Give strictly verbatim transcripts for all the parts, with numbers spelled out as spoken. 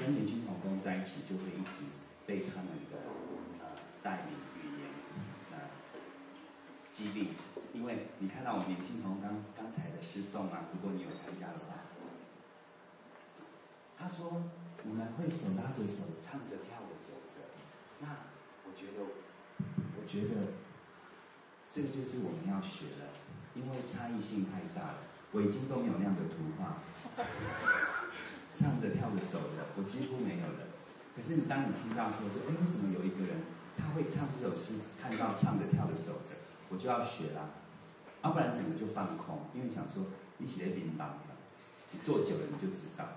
跟年轻同工在一起，就会一直被他们的呃带领语言呃激励，因为你看到我们年轻同工刚刚才的诗颂啊，如果你有参加的话，他说我们会手拉着手，唱着跳着走着。那我觉得，我觉得这个就是我们要学的，因为差异性太大了。我已经都没有那样的图画，唱着跳着走的，我几乎没有了。可是你当你听到说说，哎，为什么有一个人他会唱这首诗，看到唱着跳着走着，我就要学啦，要、啊、不然整个就放空，因为想说你写的乒乓的，你做久了你就知道了。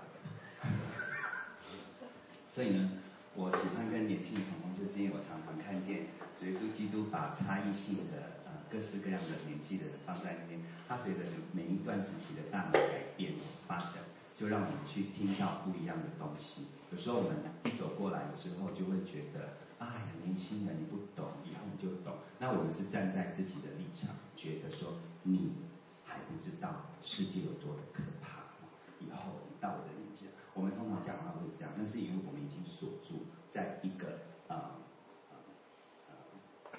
所以呢，我喜欢跟年轻人同工，就是因为我常常看见主耶稣基督把差异性的呃各式各样的年纪的人放在那边，他随着每一段时期的大脑改变发展，就让我们去听到不一样的东西。有时候我们一走过来之后，就会觉得，哎呀，年轻人你不懂，以后你就懂。那我们是站在自己的立场，觉得说你还不知道世界有多的可怕，以后你到我的年纪，我们通常讲话会这样，那是因为我们已经锁住在一个呃呃呃，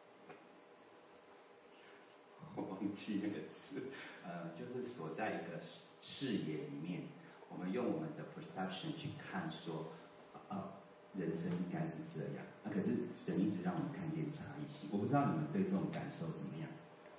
我忘记那个词，呃，就是锁在一个视野里面，我们用我们的 perception 去看说，呃，人生应该是这样。那、啊、可是神一直让我们看见差异性，我不知道你们对这种感受怎么样？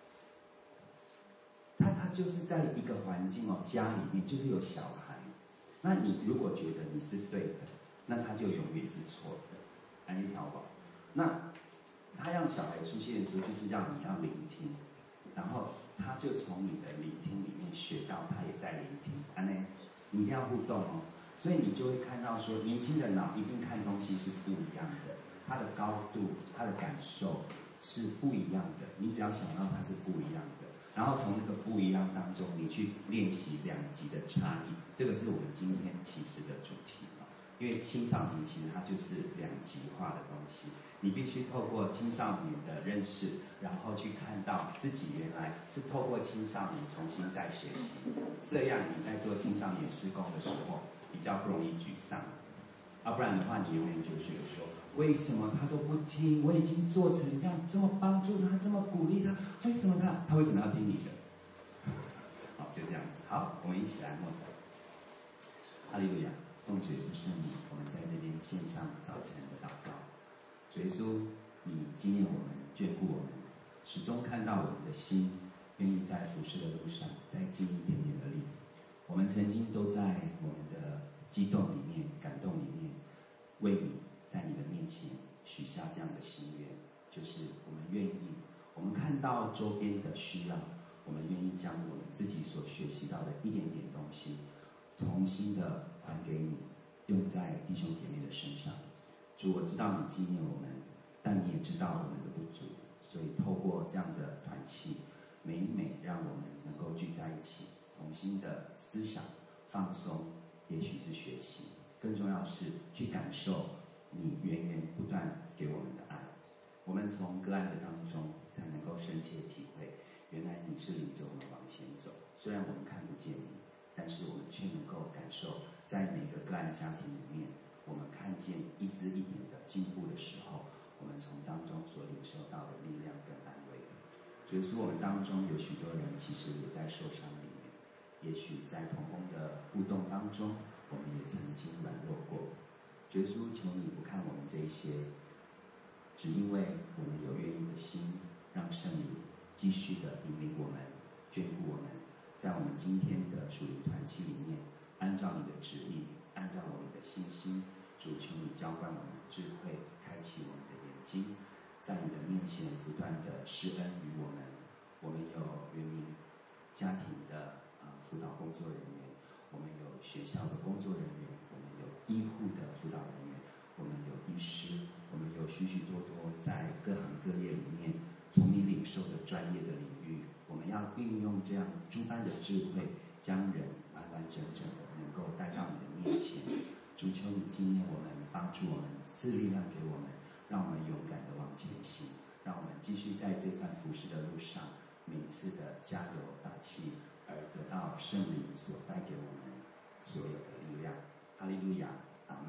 他他就是在一个环境哦，家里面就是有小孩。那你如果觉得你是对的，那他就永远是错的，安利条吧。那他让小孩出现的时候，就是让你要聆听，然后他就从你的聆听里面学到，他也在聆听。安利，你一定要互动哦。所以你就会看到说，年轻的脑一定看东西是不一样的，他的高度、他的感受是不一样的。你只要想到它是不一样的。然后从那个不一样当中，你去练习两极的差异，这个是我们今天其实的主题啊。因为青少年其实它就是两极化的东西，你必须透过青少年的认识，然后去看到自己原来是透过青少年重新再学习，这样你在做青少年施工的时候比较不容易沮丧。啊，不然的话，你永远就觉得说，为什么他都不听？我已经做成这样，这么帮助他，这么鼓励他，为什么他他为什么要听你的？好，就这样子。好，我们一起来默祷。哈利路亚，奉主耶稣圣名，我们在这边献上早晨的祷告。主耶稣，你纪念我们，眷顾我们，始终看到我们的心，愿意在服事的路上再尽一点点的力。我们曾经都在我们的激动里面、感动里面，为你在你的面前许下这样的心愿，就是我们愿意，我们看到周边的需要，我们愿意将我们自己所学习到的一点点东西，重新的还给你，用在弟兄姐妹的身上。主，我知道你纪念我们，但你也知道我们的不足，所以透过这样的团契，每一每让我们能够聚在一起，重新的思想放松，也许是学习，更重要是去感受你源源不断给我们的爱。我们从个案的当中才能够深切体会，原来你是领着我们往前走，虽然我们看不见你，但是我们却能够感受，在每个个案家庭里面，我们看见一丝一点的进步的时候，我们从当中所领受到的力量跟安慰。所以说我们当中有许多人其实也在受伤里面，也许在同工的互动当中，我们也曾经软弱过。耶稣，求你不看我们这一些，只因为我们有愿意的心，让圣灵继续的引领我们，眷顾我们，在我们今天的属灵团契里面，按照你的旨意，按照我们的信心，主，求你浇灌我们的智慧，开启我们的眼睛，在你的面前不断的施恩于我们。我们有原民家庭的啊、呃、辅导工作人员，我们有学校的工作人员，我们有医护的辅导人员，我们有医师，我们有许许多多在各行各业里面从你领受的专业的领域，我们要运用这样诸般的智慧，将人完完整整的能够带到你的面前。主，求你纪念我们，帮助我们，赐力量给我们，让我们勇敢的往前行，让我们继续在这段服事的路上，每次的加油打气，而得到圣灵所带给我们所有的力量。哈利路亚，阿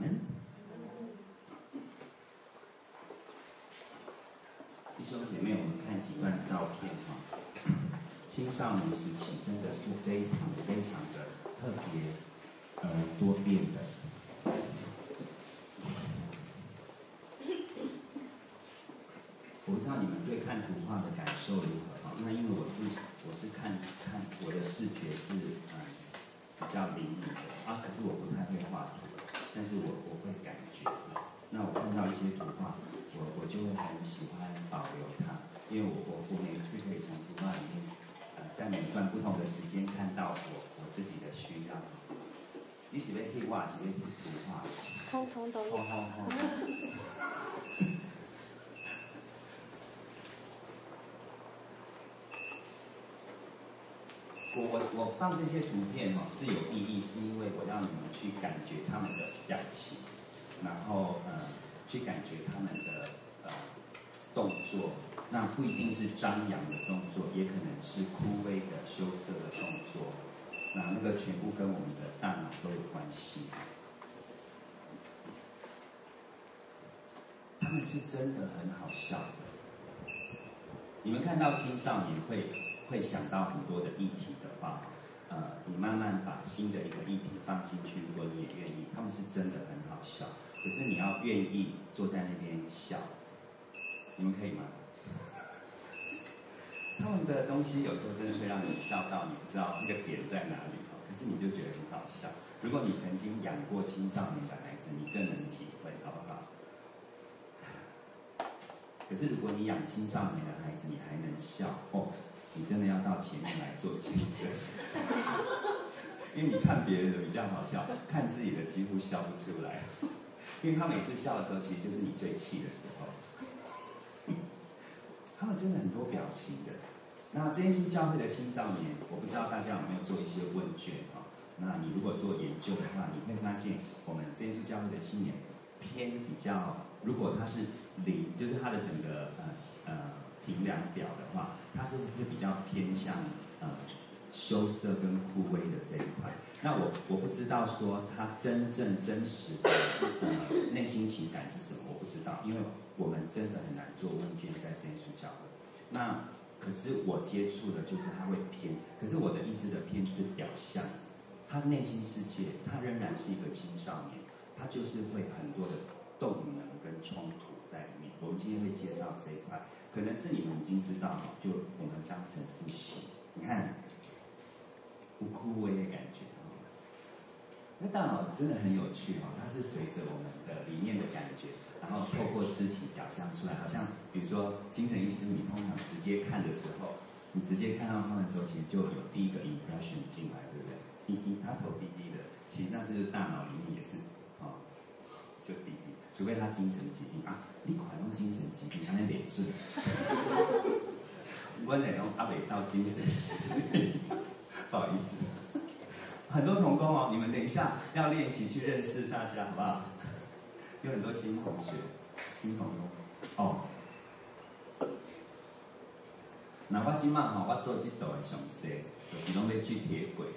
几段照片哈。青少年时期真的是非常非常的特别，呃，多变的。我不知道你们对看图画的感受如何啊？那因为我是我是看看我的视觉是嗯比较灵敏的啊，可是我不太会画图，但是我我会感觉。那我看到一些图画，我我就会很喜欢保留它，因为我我我每一次可以从图画里面。在每一段不同的时间看到我我自己的需要。你是要去画，是要去图画？ 通通都有。 好好好。我我我放这些图片哈、哦、是有意义，是因为我要你们去感觉他们的表情，然后呃去感觉他们的呃动作。那不一定是张扬的动作，也可能是枯萎的、羞涩的动作。那那个全部跟我们的大脑都有关系。他们是真的很好笑的。你们看到青少年会会想到很多的议题的话，呃，你慢慢把新的一个议题放进去，如果你也愿意，他们是真的很好笑。可是你要愿意坐在那边笑，你们可以吗？他们的东西有时候真的会让你笑到你不知道那个点在哪里，可是你就觉得很好笑。如果你曾经养过青少年的孩子，你更能体会，好不好？可是如果你养青少年的孩子，你还能笑哦，你真的要到前面来做见证，因为你看别人的比较好笑，看自己的几乎笑不出来，因为他每次笑的时候，其实就是你最气的时候。他们真的很多表情的。那这耶稣教会的青少年，我不知道大家有没有做一些问卷啊？那你如果做研究的话，你会发现我们这耶稣教会的青年偏比较，如果他是零，就是他的整个呃呃评量表的话，他是会比较偏向呃羞涩跟枯萎的这一块。那我我不知道说他真正真实的呃内心情感是什么，我不知道，因为我们真的很难做问卷在这耶稣教会。那可是我接触的就是他会偏，可是我的意思的偏是表象，他内心世界他仍然是一个青少年，他就是会很多的动能跟冲突在里面。我们今天会介绍这一块，可能是你们已经知道，就我们当成复习。你看，不枯萎的感觉哦。那大脑真的很有趣哦，它是随着我们的里面的感觉。然后透过肢体表象出来，好像比如说精神医师，你通常直接看的时候，你直接看到他们的时候，其实就有第一个 impression 进来，对不对？你你他头低低的，其实那就是大脑里面也是哦，就低低，除非他精神疾病啊，你可能用精神疾病，他那脸准。我那种阿北到精神疾病，不好意思，很多同工哦，你们等一下要练习去认识大家，好不好？有很多新同学、新同工哦。那我今晚吼，我做这道的上济，就是拢要去铁轨。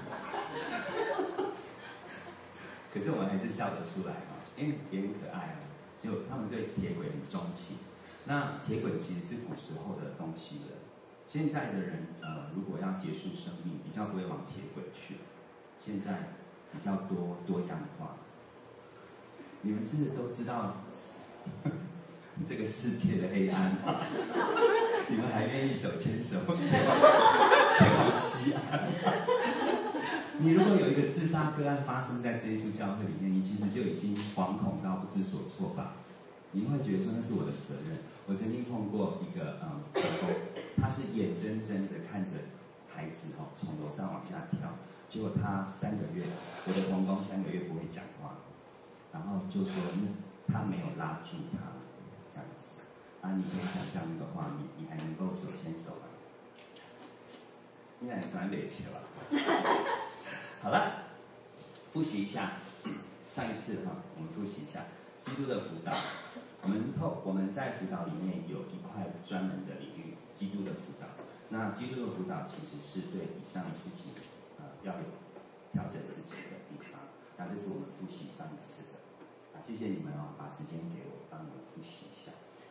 可是我们还是笑得出来哈，因为也很可爱啊。就他们对铁轨很钟情。那铁轨其实是古时候的东西了。现在的人呃，如果要结束生命，比较不会往铁轨去。现在比较多多样化。你们是不是都知道这个世界的黑暗吗？你们还愿意手牵手前往前往西安？你如果有一个自杀个案发生在这一处教会里面，你其实就已经惶恐到不知所措吧？你会觉得说那是我的责任。我曾经碰过一个嗯童工，他是眼睁睁的看着孩子哦从楼上往下跳，结果他三个月，我的童工三个月不会讲话。然后就说他没有拉住他，这样子啊，你可以想象那个画面，你还能够手牵手吗？应该很转累起了吧？好了，复习一下上一次哈，我们复习一下基督的辅导。我们透我们在辅导里面有一块专门的领域，基督的辅导。那基督的辅导其实是对以上的事情，呃，要有调整自己的地方。那这是我们复习上一次的。谢谢你们哦，把时间给我，帮你们复习一下。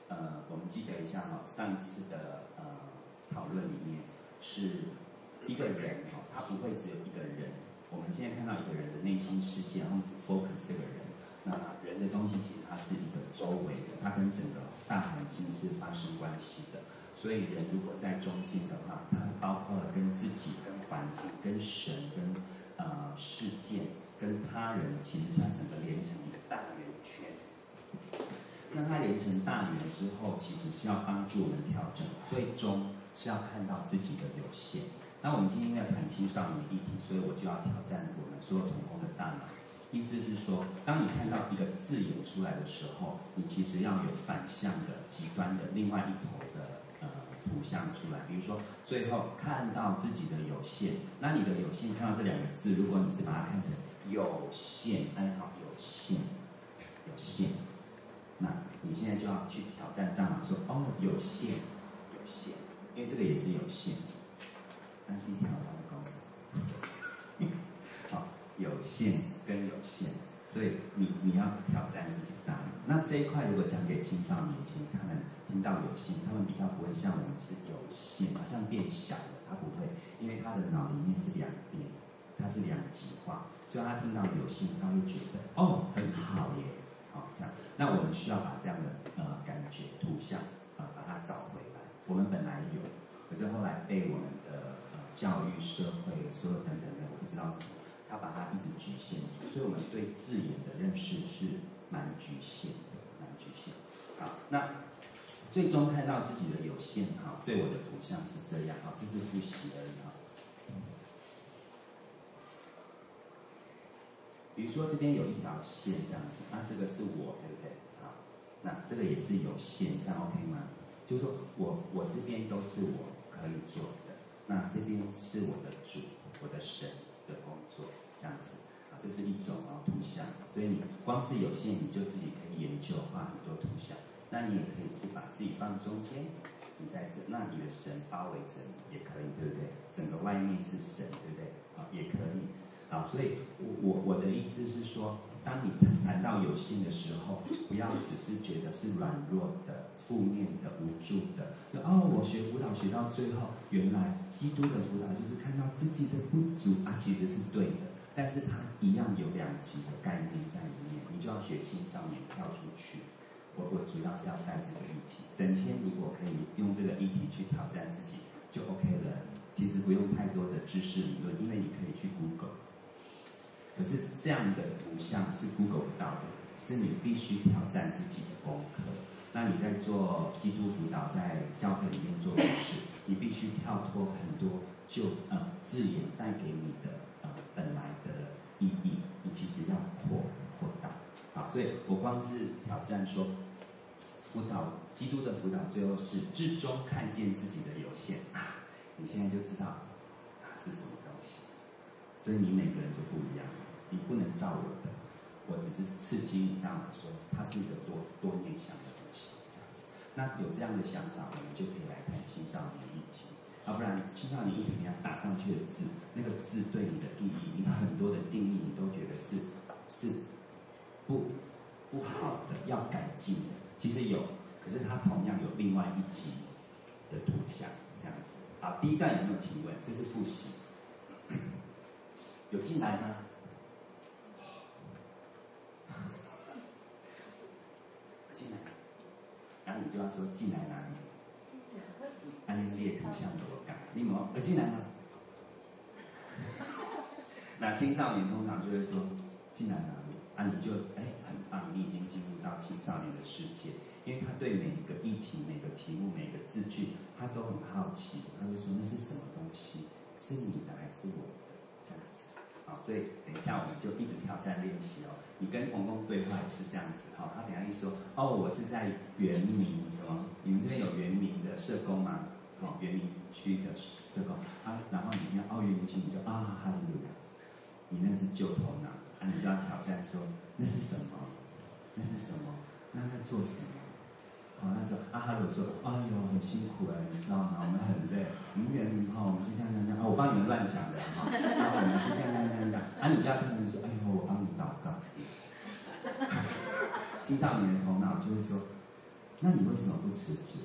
呃，我们记得一下哈、哦，上一次的呃讨论里面是一个人哈、哦，他不会只有一个人。我们现在看到一个人的内心世界，然后只 focus 这个人。那人的东西其实它是一个周围的，它跟整个大环境是发生关系的。所以人如果在中间的话，它包括了跟自己、跟环境、跟神、跟呃事件、跟他人，其实它整个连成一个大圆圈。那它连成大圆之后，其实是要帮助我们调整，最终是要看到自己的有限。那我们今天在谈青少年议题，所以我就要挑战我们所有同工的大脑。意思是说，当你看到一个字眼出来的时候，你其实要有反向的、极端的另外一头的呃图像出来。比如说，最后看到自己的有限，那你的有限看到这两个字，如果你是把它看成有限，按好有限，有限，那你现在就要去挑战大脑说，哦，有限，有限，因为这个也是有限。那第一条我告诉你，好，有限跟有限，所以你你要挑战自己的大脑。那这一块如果讲给青少年听，他们听到有限，他们比较不会像我们是有限，好像变小了，他不会，因为他的脑里面是两边，它是两极化，所以他听到有限，他会觉得哦很好耶，好、哦、这样。那我们需要把这样的呃感觉图像啊、呃、把它找回来。我们本来有，可是后来被我们的教育、社会、所有等等的，我不知道什么，他把它一直局限住，所以我们对字眼的认识是蛮局限的，蛮局限。好，那最终看到自己的有限，哈，对我的图像是这样，哈，这是复习而已，哈。比如说这边有一条线这样子，那这个是我，对不对？好，那这个也是有限，这样 OK 吗？就是说我我这边都是我可以做的。那这边是我的主，我的神的工作，这样子啊，这是一种啊图像。所以你光是有限，你就自己可以研究画很多图像。那你也可以是把自己放中间，你在这，那你的神包围着你也可以，对不对？整个外面是神，对不对？啊，也可以啊。所以我我我的意思是说，当你谈到有限的时候，不要只是觉得是软弱的、负面的、无助的。哦，我学辅导学到最后，原来基督的辅导就是看到自己的不足啊，其实是对的，但是它一样有两极的概念在里面，你就要学青少年跳出去。我我主要是要带这个议题，整天如果可以用这个议题去挑战自己，就 OK 了。其实不用太多的知识理论，因为你可以去 Google。可是这样的图像是 Google 不到的，是你必须挑战自己的功课。那你在做基督辅导，在教会里面做的事，你必须跳脱很多就呃字眼带给你的呃本来的意义，你其实要扩扩大。好，所以我光是挑战说，辅导基督的辅导最后是至终看见自己的有限啊，你现在就知道啊是什么东西。所以你每个人就不一样，你不能照我的，我只是刺激你大脑说它是一个多多面向的东西，这样子。那有这样的想法，我们就可以来谈青少年议题。要、啊、不然青少年议题你要打上去的字，那个字对你的意义，你很多的定义你都觉得是是不不好的，要改进的。其实有，可是它同样有另外一级的图像，这样子。好，第一段有没有提问？这是复习。有进来吗？进来，然后你就要说进来哪里？安利这些图像的我讲，你们有进来吗？那青少年通常就会说进来哪里？啊，你就哎很棒，你已经进入到青少年的世界，因为他对每一个议题、每个题目、每个字句，他都很好奇，他会说那是什么东西？是你的还是我的？这样子。好，所以等一下我们就一直挑战练习哦。你跟童工对话也是这样子，好，他等一下一说，哦，我是在原民什么？你们这边有原民的社工吗？好，原民区的社工啊，然后你要哦原民区，你就啊哈利路亚，你那是旧头脑，啊，你就要挑战说那是什么？那是什么？那在做什么？好，那就啊哈鲁说，哎呦很辛苦哎，你知道吗？我们很累，我们原民哈，我们就这样这样这样，啊，我帮你们乱讲的哈，然后我们是这样这样这样这样，啊，你不要听人说，哎呦我帮你祷告。青少年的头脑就会说， 那你为什么不辞职？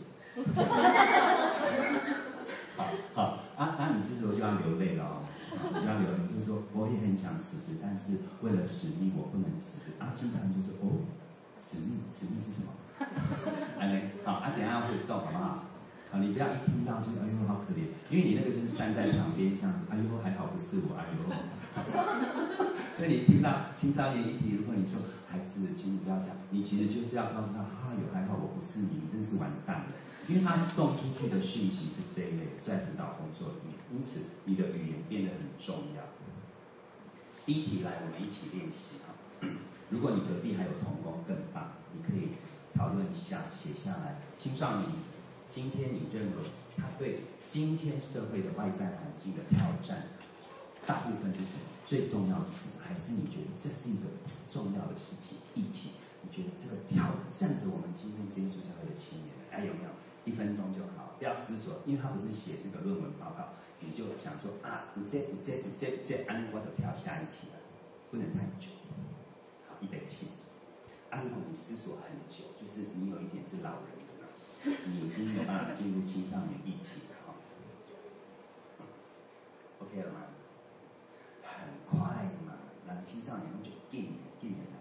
好好啊，那你这时候就要流泪了哦，就要流泪，就是说我也很想辞职，但是为了使命我不能辞职。啊，经常就是哦，使命，使命是什么？哎，好啊，等一下要互动好不好？啊，你不要一听到就哎呦好可怜，因为你那个就是站在旁边这样子，哎呦还好不是我，哎呦。所以你听到青少年议题，如果你说孩子，请你不要讲，你其实就是要告诉他，啊有还好我不是你，你真是完蛋了。因为他送出去的讯息是这一类，在辅导工作里面，因此你的语言变得很重要。第一题来，我们一起练习哈。如果你隔壁还有同工更棒，你可以讨论一下，写下来。青少年，今天你认为他对今天社会的外在环境的挑战，大部分是什么？最重要是什么？还是你觉得这是一个重要的事情议题？你觉得这个挑战着我们今天基督教会的青年，哎有没有？一分钟就好，不要思索，因为他不是写那个论文报告，你就想说啊，你这、你这、你这、这，安我就跳下一题了，不能太久。好，预备起。啊，如果你思索很久，就是你有一点是老人的了，你已经没有办法进入青少年议题了哈。OK 了吗？很快嘛，然后青少年就进进来了。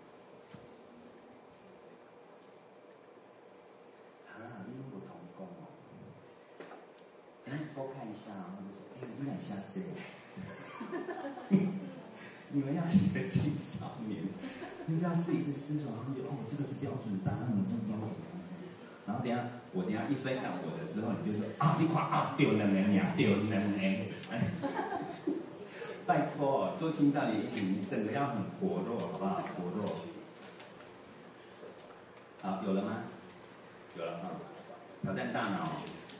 啊，你有不同工哦。哎，多看一下，然后就说，哎，你哪下这个？你们要学青少年，你不要自己去思索，然后就哦，这个是标准答案，这个标准答案。然后等一下，我等一下一分享我的之后，你就说啊，你看啊，丢两个呀，丢两个。拜托，做青少年议题，你整个要很活络，好不好？活络。好，有了吗？有了哈。挑战大脑。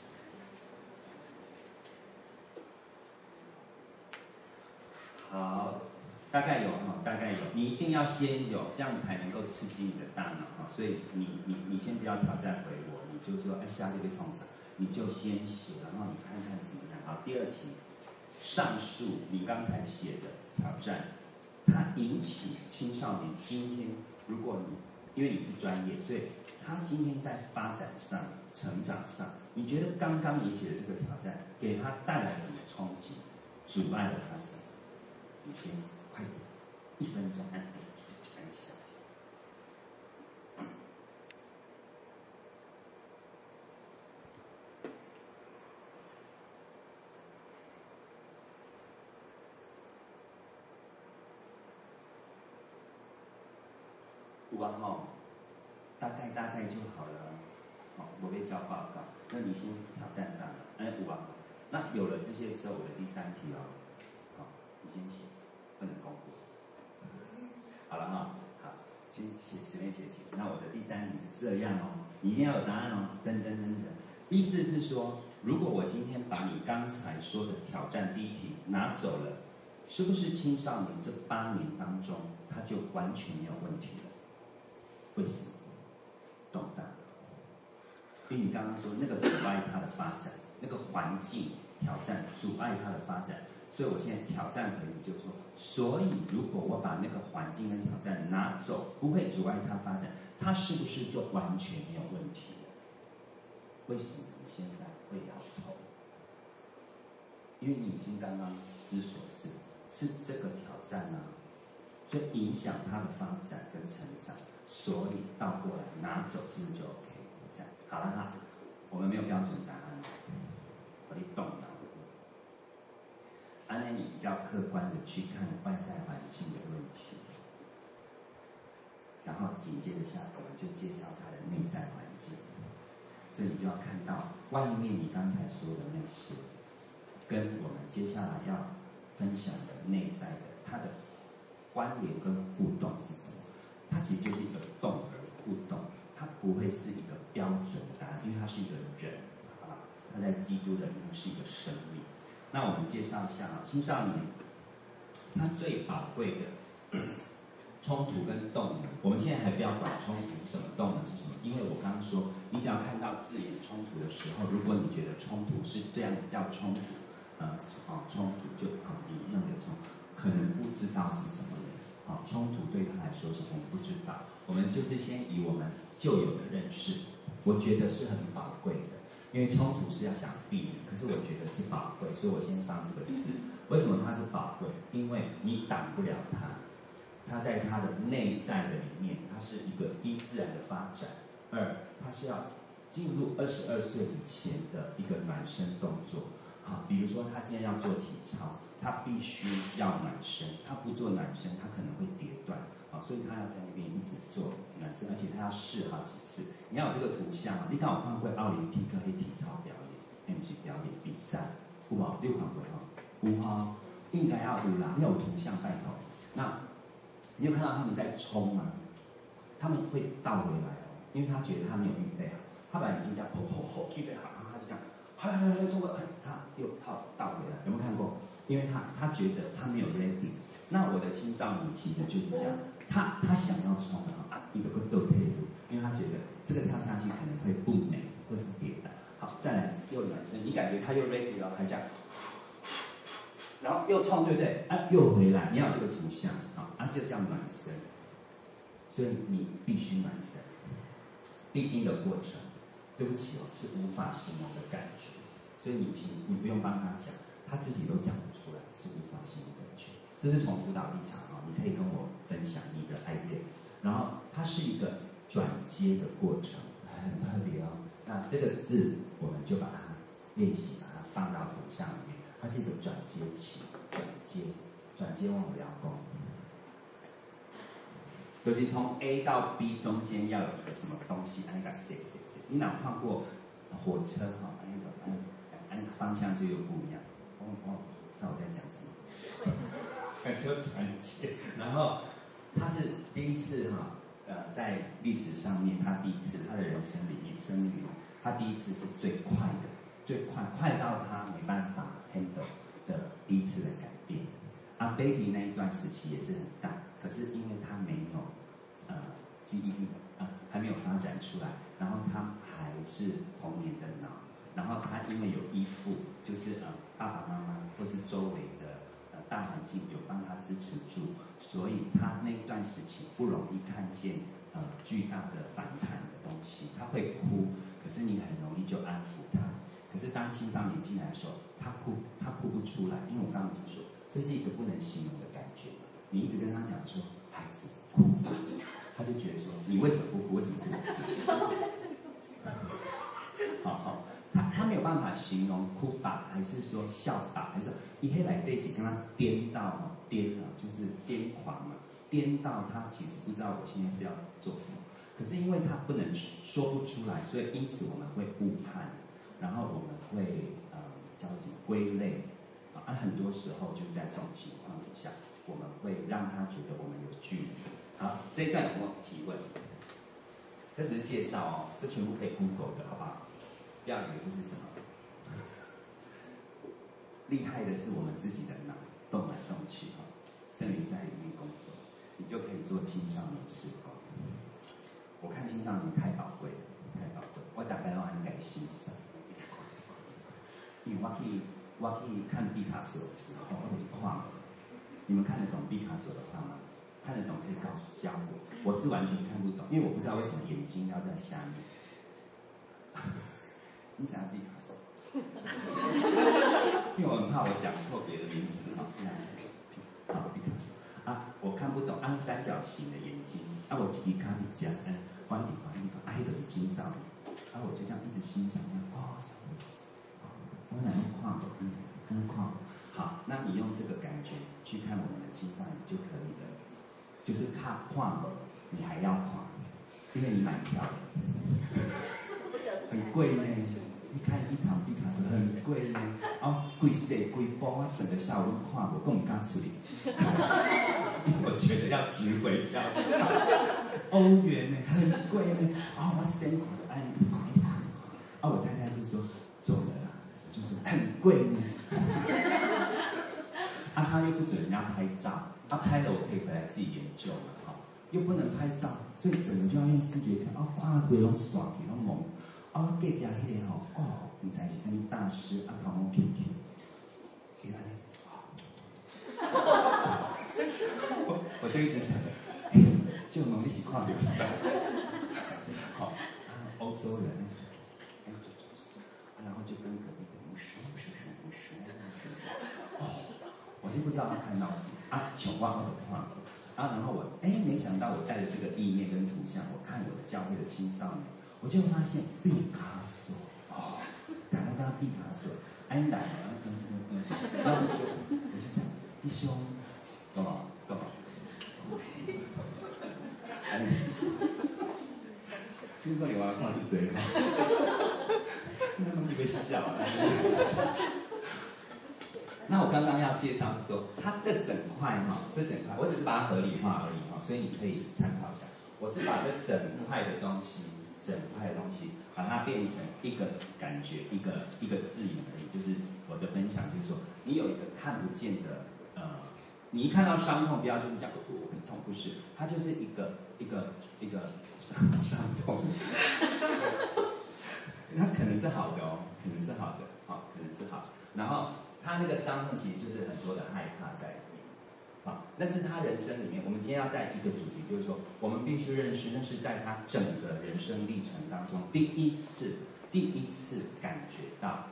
好，大概有哈，大概有。你一定要先有，这样才能够刺激你的大脑哈。所以你你你先不要挑战回我，你就说哎，下这个冲啥？你就先写，然后你看看怎么样。好，第二题，上述你刚才写的挑战，它引起青少年今天，如果你因为你是专业，所以他今天在发展上、成长上，你觉得刚刚你写的这个挑战给他带来什么冲击，阻碍了他什么？你先快点，一分钟按按一下。有啊吼，大概大概就好了。好，我被交报告，那你先挑战它。哎，有啊。那有了这些之后，我的第三题哦，好，你先写。不能公布。好了哈，好，先写随便写题。那我的第三题是这样哦，你一定要有答案哦。噔噔噔噔，意思是说，如果我今天把你刚才说的挑战第一题拿走了，是不是青少年这八年当中他就完全没有问题了？为什么？懂的。因为你刚刚说那个阻碍他的发展，那个环境挑战阻碍他的发展。所以我现在挑战回你，就是说，所以如果我把那个环境跟挑战拿走，不会阻碍他发展，他是不是就完全没有问题了？为什么你现在会摇头？因为你已经刚刚思索是是这个挑战啊，所以影响他的发展跟成长，所以倒过来拿走是不是就 OK？ 这样好了哈，我们没有标准答案，我一动脑。安内，你比较客观的去看外在环境的问题，然后紧接着下来我们就介绍它的内在环境。这你就要看到外面你刚才说的那些，跟我们接下来要分享的内在的它的关联跟互动是什么？它其实就是一个动而互动，它不会是一个标准答案，因为它是一个人，好吧？它在基督的里面是一个生命。那我们介绍一下啊，青少年他最宝贵的冲突跟动能，我们现在还不要管冲突是什么，动能是什么，因为我刚刚说，你只要看到字眼冲突的时候，如果你觉得冲突是这样叫冲突，呃，啊，冲突就啊，你认为冲突，可能不知道是什么的，啊，冲突对他来说是我们不知道，我们就就是先以我们旧有的认识，我觉得是很宝贵的，因为冲突是要想避免，可是我觉得是宝贵，所以我先放这个字。为什么它是宝贵？因为你挡不了它，它在它的内在的里面，它是一个一自然的发展。二，它是要进入二十二岁以前的一个暖身动作。好，比如说他今天要做体操，他必须要暖身，他不做暖身，他可能会跌断。好，所以他要在那边一直做暖身，而且他要试好几次。你要有这个图像，你看我看过奥林匹克的体操表演，那不是表演比赛，有无？你有看过哈？有哈，应该要有啦，要有图像带头。那你有看到他们在冲吗？他们会倒回来哦，因为他觉得他没有预备好，他本来已经这样吼吼吼预备好，然后他就这样，嗨嗨嗨冲过来，他又倒倒回来，有没有看过？因为他他觉得他没有 ready。那我的青少年其实就是这样，他他想要冲啊，一个个斗配度，因为他觉得这个跳下去可能会不美或是跌倒。好，再来又暖身，你感觉他又 ready 了，他这样，然后又冲，对不对？啊，又回来，你要有这个图像啊，啊，这叫暖身。所以你必须暖身，必经的过程，对不起哦，是无法形容的感觉。所以你请你不用帮他讲，他自己都讲不出来，是无法形容的感觉。这是从辅导立场啊，你可以跟我分享你的 idea。然后它是一个转接的过程，很特别哦。那这个字我们就把它练习，把它放到图像里面。它是一个转接期，转接，转接忘不了功。就是从 A 到 B 中间要有一个什么东西，按那个 C C C。你哪看过火车哈？按那个按按方向就有不一样。哦哦，知道我在讲什么？就转接。然后他是第一次哈，呃，在历史上面，他第一次他的人生里面，生命里面，他第一次是最快的，最快快到他没办法 handle 的第一次的改变。啊 ，baby 那一段时期也是很大，可是因为他没有呃记忆力，呃还没有发展出来，然后他还是童年的脑，然后他因为有依附，就是呃爸爸妈妈或是周围的呃大环境有帮他支持住，所以他那一段时期不容易看见呃巨大的反弹的东西，他会哭，可是你很容易就安抚他。可是当青少年进来的时候，他哭他哭不出来，因为我刚刚已经说。这是一个不能形容的感觉。你一直跟他讲说，孩子哭吧，他就觉得说，你为什么不哭？为什么是我哭？好好，他他没有办法形容哭吧，还是说笑吧，还是一黑来对起跟他颠到哈颠了，就是癫狂嘛，颠到他其实不知道我现在是要做什么。可是因为他不能说不出来，所以因此我们会误判，然后我们会呃叫什么归类。啊，很多时候就在这种情况底下，我们会让他觉得我们有距离。好，这一段有没有提问？这只是介绍哦，这全部可以 Google 的，好不好？不要以为这是什么。厉害的是我们自己的脑动来动去哈，圣灵在里面工作，你就可以做青少年事工。我看青少年太宝贵了，太宝贵，我大概要安改欣赏，因为我可以。我去看毕卡索的时候，或者是画，你们看得懂毕卡索的画吗？看得懂可以告诉教我，我是完全看不懂，因为我不知道为什么眼睛要在下面。你讲毕卡索？因为我很怕我讲错别的名字哈。好，毕卡索啊，我看不懂，按三角形的眼睛，啊，我自己看你讲，嗯，观点观点，啊，那个是青少年，啊，我就这样一直欣赏，哦。我哪用跨嗯，跟跨好，那你用这个感觉去看我们的青少年就可以了，就是看跨了，你还要跨，因为你买票了，很贵呢。你看一场毕卡索很贵呢，啊，贵死贵包，我整个下午都跨我，更不敢处理，因为我觉得要值回票价，欧元呢很贵呢，啊，我先跨的，哎，跨一跨，啊，我太太就说走了。就是很贵呢，啊，他又不准人家拍照，他、啊、拍了我可以回来自己研究嘛，哈、哦，又不能拍照，所以整个就要用视觉上，哦，看规拢刷起拢懵，哦，隔壁迄个吼，哦，唔知是啥物大师，啊，头毛 Q Q， 原来，我我就一直想，哎， 就农历是看到啥？好，欧洲人，哎，走走走走，然后就跟隔壁的巫师，巫师说巫师，哦，我就不知道他看到什么啊，穷忘了看了啊，然后我哎，没想到我带着这个意念跟图像，我看我的教会的青少年，我就发现毕卡索，哦，然后跟他毕卡索，安达，嗯嗯嗯，然后我就我就讲，弟兄，干嘛干嘛？哎，听过你娃话是谁吗？那东西被笑了。那我刚刚要介绍是说，它这整块哈，这整块，我只是把它合理化而已哈，所以你可以参考一下。我是把这整块的东西，整块的东西，把它变成一个感觉，一个一个字眼而已。就是我的分享，就是说，你有一个看不见的呃，你一看到伤痛，不要就是讲我很痛，不是，它就是一个一个一个伤伤痛。它可能是好的哦，可能是好的，好，可能是好。然后他那个伤痛其实就是很多的害怕在里面，好，那是他人生里面。我们今天要带一个主题，就是说，我们必须认识，那是在他整个人生历程当中第一次，第一次感觉到，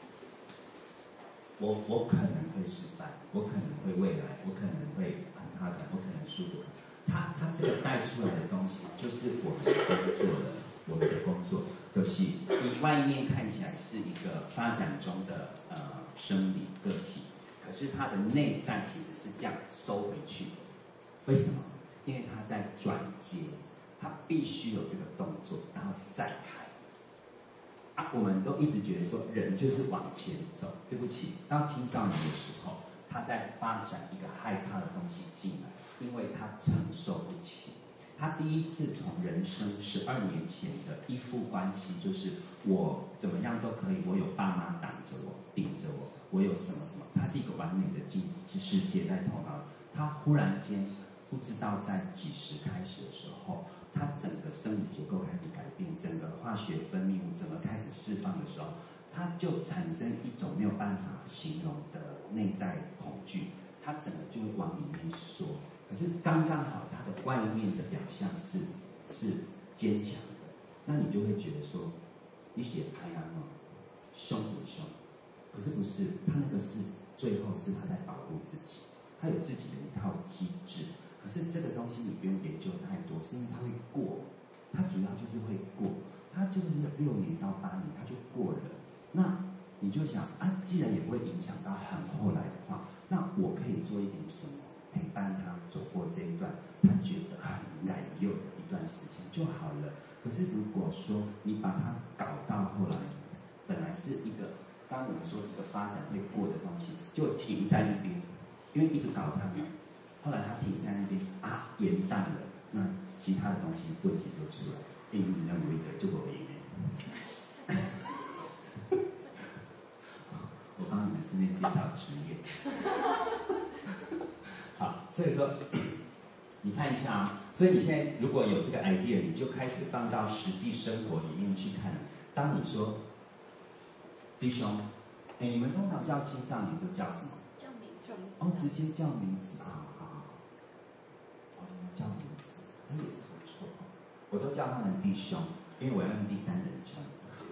我我可能会失败，我可能会未来，我可能会很怕的，我可能输不。他他这个带出来的东西，就是我们的工作了，我们的工作。就是你外面看起来是一个发展中的呃生理个体，可是它的内在其实是这样收回去的。为什么？因为它在转接，它必须有这个动作，然后再开。啊，我们都一直觉得说人就是往前走。对不起，到青少年的时候，他在发展一个害怕的东西进来，因为他承受不起。他第一次从人生十二年前的依附关系，就是我怎么样都可以，我有爸妈挡着我、顶着我，我有什么什么，他是一个完美的境世界在头脑。他忽然间不知道在几时开始的时候，他整个生理结构开始改变，整个化学分泌物整个开始释放的时候，他就产生一种没有办法形容的内在恐惧，他整个就会往里面缩。可是刚刚好，它的外面的表象是是坚强的，那你就会觉得说，你写太阳哦，凶什么凶？可是不是，他那个是最后是他在保护自己，他有自己的一套机制。可是这个东西你不用研究太多，是因为它会过，它主要就是会过，它就是六年到八年它就过了。那你就想啊，既然也不会影响到很后来的话，那我可以做一点什么？陪伴他走过这一段，他觉得很难用的一段时间就好了。可是如果说你把它搞到后来，本来是一个，刚刚我们说一个发展会过的东西，就停在那边，因为一直搞它嘛。后来它停在那边啊，延淡了，那其他的东西问题就出来，因为你认为的就不会赢。我帮你们顺便介绍职业。好，所以说，你看一下啊，所以你现在如果有这个 idea， 你就开始放到实际生活里面去看。当你说，弟兄，哎，你们通常叫青少年都叫什么？ 叫名字。 哦，直接叫名字啊，好好好。哦，叫名字，哎，也是不错。我都叫他们弟兄，因为我要用第三人称。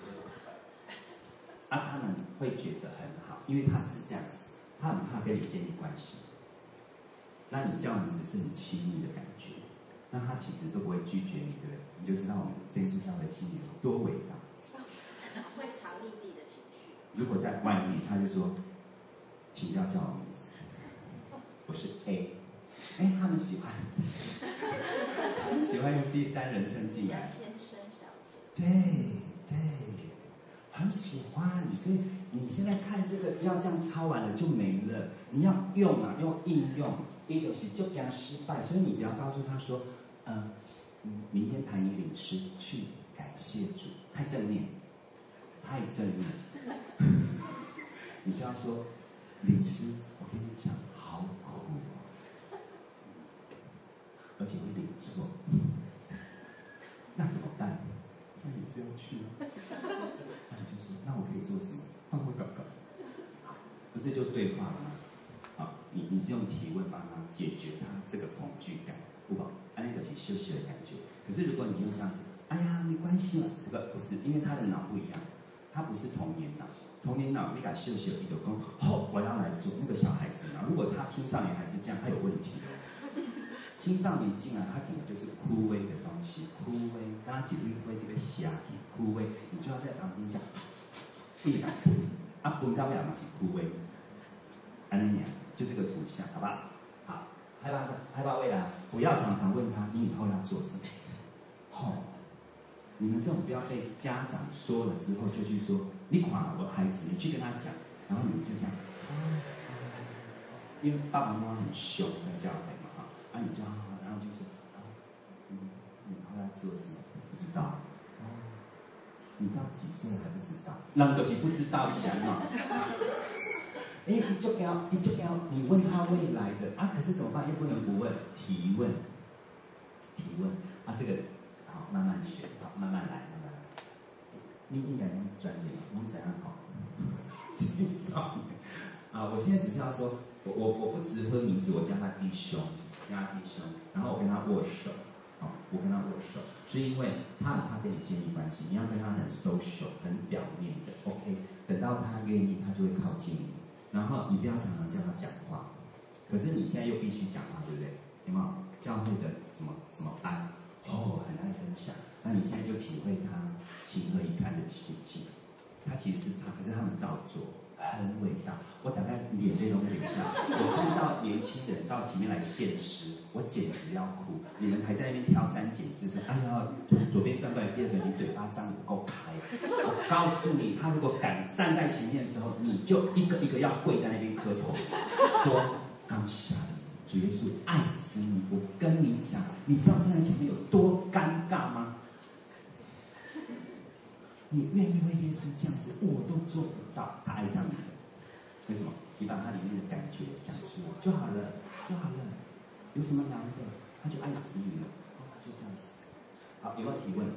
啊，他们会觉得很好，因为他是这样子，他很怕跟你建立关系。那你叫名字是很亲密的感觉，那他其实都不会拒绝你，对不对？你就知道我们这一束教会青年有多伟大。 会藏匿自己的情绪。 如果在外面，他就说，请不要叫我名字，我是 A。哎，他们喜欢，他们喜欢用第三人称进来。 先生小姐。 对对，很喜欢。所以你现在看这个，不要这样抄完了就没了，你要用啊，用应用。一就是就给他失败，所以你只要告诉他说，嗯、呃，明天陪你领诗去感谢主，太正面，太正面，你就要说，领诗，我跟你讲，好苦哦，而且会领错，那怎么办？那你是要去吗？那你就说，那我可以做什么？帮我祷告，不是就对话了吗？好，你你是用提问帮他解决他这个恐惧感，不好，安利个是休息的感觉。可是如果你用这样子，哎呀，没关系嘛，这个不是，因为他的脑不一样，他不是童年脑。童年脑你给休息了，你就说，好，我要来做那个小孩子脑。如果他青少年还是这样，他有问题。青少年进来，他整个就是枯萎的东西，枯萎，刚刚几粒灰就被下去，枯萎，你就要在旁边讲，一两分，啊，分到两嘛是枯萎，安尼样，就这个图像，好吧？好，害怕害怕未来，不要常常问他，你以后要做什么？好、哦，你们这种不要被家长说了之后就去说，你看我孩子，你去跟他讲，然后你们就这样，因为爸爸妈妈很凶，在教孩嘛。啊，你就好，然后就说，啊，嗯，你以后要做什么？不知道。哦，你到几岁还不知道？人就是不知道，想嘛。哎，你就要，你就要，你问他未来的啊，可是怎么办？又不能不问，提问，提问啊，这个好，慢慢学，好，慢慢来，慢慢来。你应该用专业，用怎样好？青少年啊，我现在只是要说，我我我不直呼名字，我叫他弟兄。跟他弟兄，然后我跟他握手，哦，我跟他握手，是因为他很怕跟你建立关系，你要跟他很 social， 很表面的 ，OK， 等到他愿意，他就会靠近你，然后你不要常常叫他讲话，可是你现在又必须讲话，对不对？有没有？教会的什么什么爱，哦，很爱分享，那你现在就体会他情何以堪的心境，他其实是怕，可是他们照做。很伟大，我大概眼泪都会流下。我看到年轻人到前面来献诗，我简直要哭。你们还在那边挑三拣四，说哎呀，左边算过来，第二个你嘴巴张不够开。我告诉你，他如果敢站在前面的时候，你就一个一个要跪在那边磕头，说感谢你，主耶稣爱死你。我跟你讲，你知道站在前面有多尴尬吗？你愿意为耶稣这样子，我都做不到。他爱上你了，为什么？你把他里面的感觉讲出来就好了，就好了。有什么难的？他就爱死你了，哦，就这样子。好，有没有提问？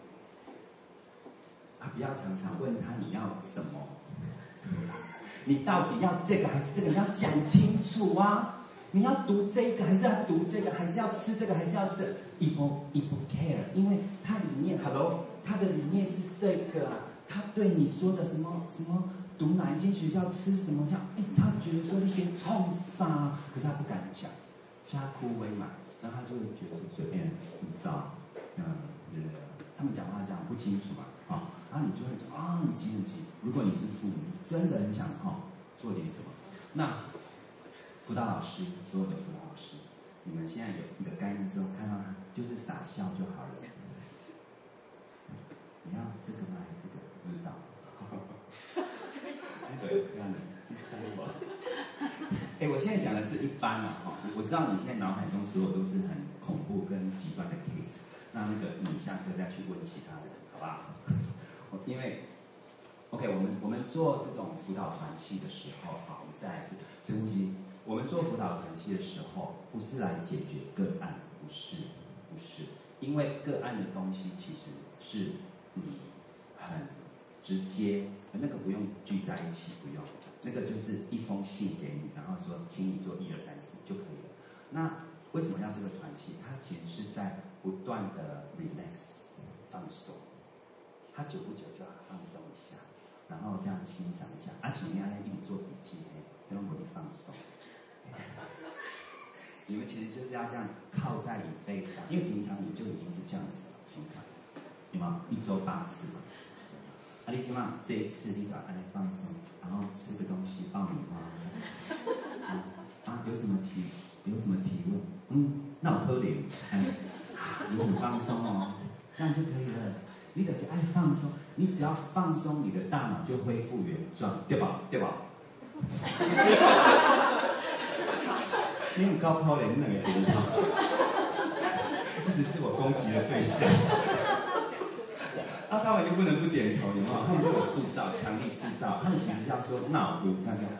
啊，不要常常问他你要什么，你到底要这个还是这个？你要讲清楚啊！你要读这个还是要读这个？还是要吃这个还是要吃？一不一不 care， 因为它里面 ，hello。他的理念是这个啊，他对你说的什么什么读哪一间学校吃什么这样，哎，他觉得说一些冲啥，可是他不敢讲，所以他枯萎嘛，然后他就会觉得随便不知道，嗯，对，他们讲话这样不清楚嘛，啊，然后你就会说啊，你急不急？如果你是父母，真的很想哈做点什么，那辅导老师，所有的辅导老师，你们现在有一个概念之后，看到他就是傻笑就好了。你要这个吗？还是这个？不知道。对，这样的，第三个。哎，我现在讲的是一般嘛，哈，我知道你现在脑海中所有都是很恐怖跟极端的 case， 那那个你下课再去问其他人，好吧？因为 ，OK， 我们我们做这种辅导团契的时候，好，我们再来一次深呼吸。我们做辅导团契的时候，不是来解决个案，不是，不是，因为个案的东西其实是。嗯，很直接，那个不用聚在一起，不用，那个就是一封信给你，然后说，请你做一二三四就可以了。那为什么要这个团契？它其实是在不断的 relax 放松，它久不久就要放松一下，然后这样欣赏一下。啊，请你要一直做笔记，不用我你放松。你们其实就是要这样靠在椅背上，因为平常你就已经是这样子了，平常。有没有一周八次嘛？啊，你起码这一次你把安来放松，然后吃个东西，爆米花。啊, 啊，有什么提有什么提问？嗯，那我可怜，哎，你很放松哦，这样就可以了。你得去爱放松，你只要放松，你的大脑就恢复原状，对吧？对吧？你很高抛脸，那个点头，一直是我攻击的对象。啊，他们就不能不点头，有没有？他们就有塑造，强力塑造。他们其实要说脑补，看看，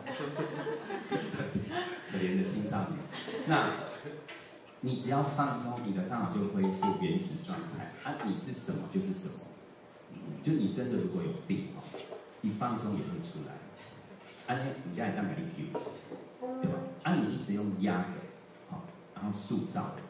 可怜的青少年。那，你只要放松，你的大脑就恢复原始状态。啊，你是什么就是什么。嗯，就你真的如果有病哦，一放松也会出来。啊，你家里当然你丢，对吧？啊，你一直用压的，好，然后塑造的。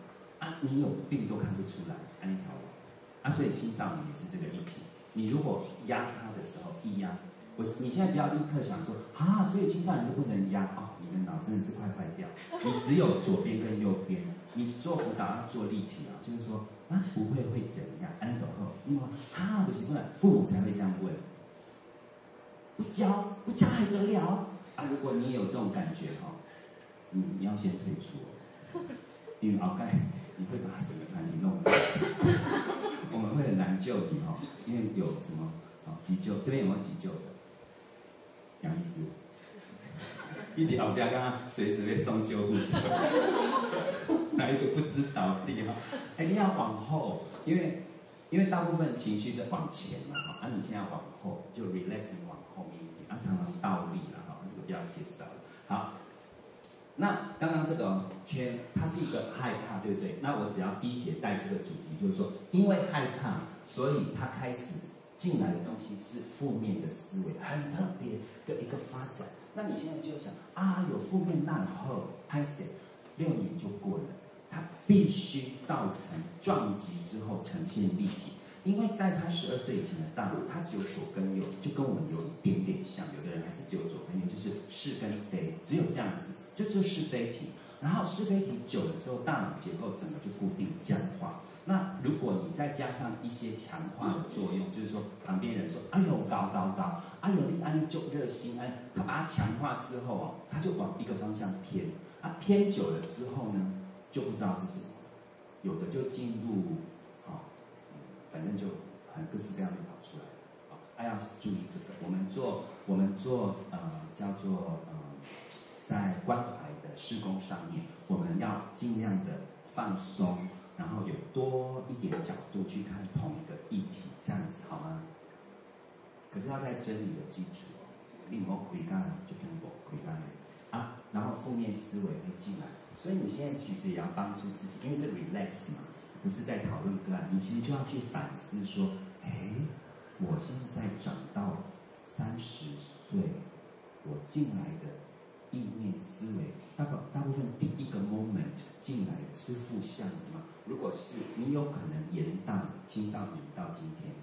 啊，你有病都看不出来，安利条路啊，所以青少年也是这个议题。你如果压他的时候，一压，我你现在不要立刻想说啊，所以青少年都不能压哦，你的脑真的是快坏掉。你只有左边跟右边，你做辅导要做立体啊，就是说啊，不会会怎样？安利后，因为啊，不行不然父母才会这样问。不教不教还得了啊！如果你有这种感觉哈，你你要先退出哦，因为鳌盖你会把整个团体弄乱，我们会很难救你哈，因为有什么啊急救，这边有没有急救的？杨医师，一点不要刚刚随时会送救护车，哪一个不知道的哈？一定要往后，因为因为大部分情绪在往前嘛哈，啊你现在往后就 relax 往后面一点，啊常常倒立了哈，这个不要介绍了。好，那刚刚这个圈它是一个害怕，对不对？那我只要第一节带这个主题，就是说因为害怕，所以他开始进来的东西是负面的思维，很特别的一个发展。那你现在就想啊，有负面，那然后拍谁？六年就过了，它必须造成撞击之后呈现立体。因为在他十二岁以前的大脑，他只有左跟右，就跟我们有一点点像。有的人还是只有左跟右，就是是跟非，只有这样子，就这是非题。然后是非题久了之后，大脑结构整个就固定僵化。那如果你再加上一些强化的作用，就是说旁边人说哎呦高高高，哎呦你安就热心安，他把它强化之后哦，他就往一个方向偏，啊偏久了之后呢，就不知道是什么，有的就进入啊、哦，反正就很各式各样的跑出来，啊、哦，还要注意这个。我们做我们做呃叫做呃在关怀的事工上面，我们要尽量的放松。然后有多一点角度去看同一个议题，这样子好吗？可是要在真理的基础哦，你有没有亏干就跟我亏干啊，然后负面思维会进来，所以你现在其实也要帮助自己，因为是 relax 嘛，不是在讨论个案，你其实就要去反思说，哎，我现在长到三十岁，我进来的意念思维，大部大部分第一个 moment 进来的是负向的吗？如果是，你有可能延宕青少年到今天，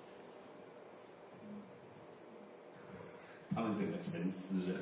他们整个沉思了，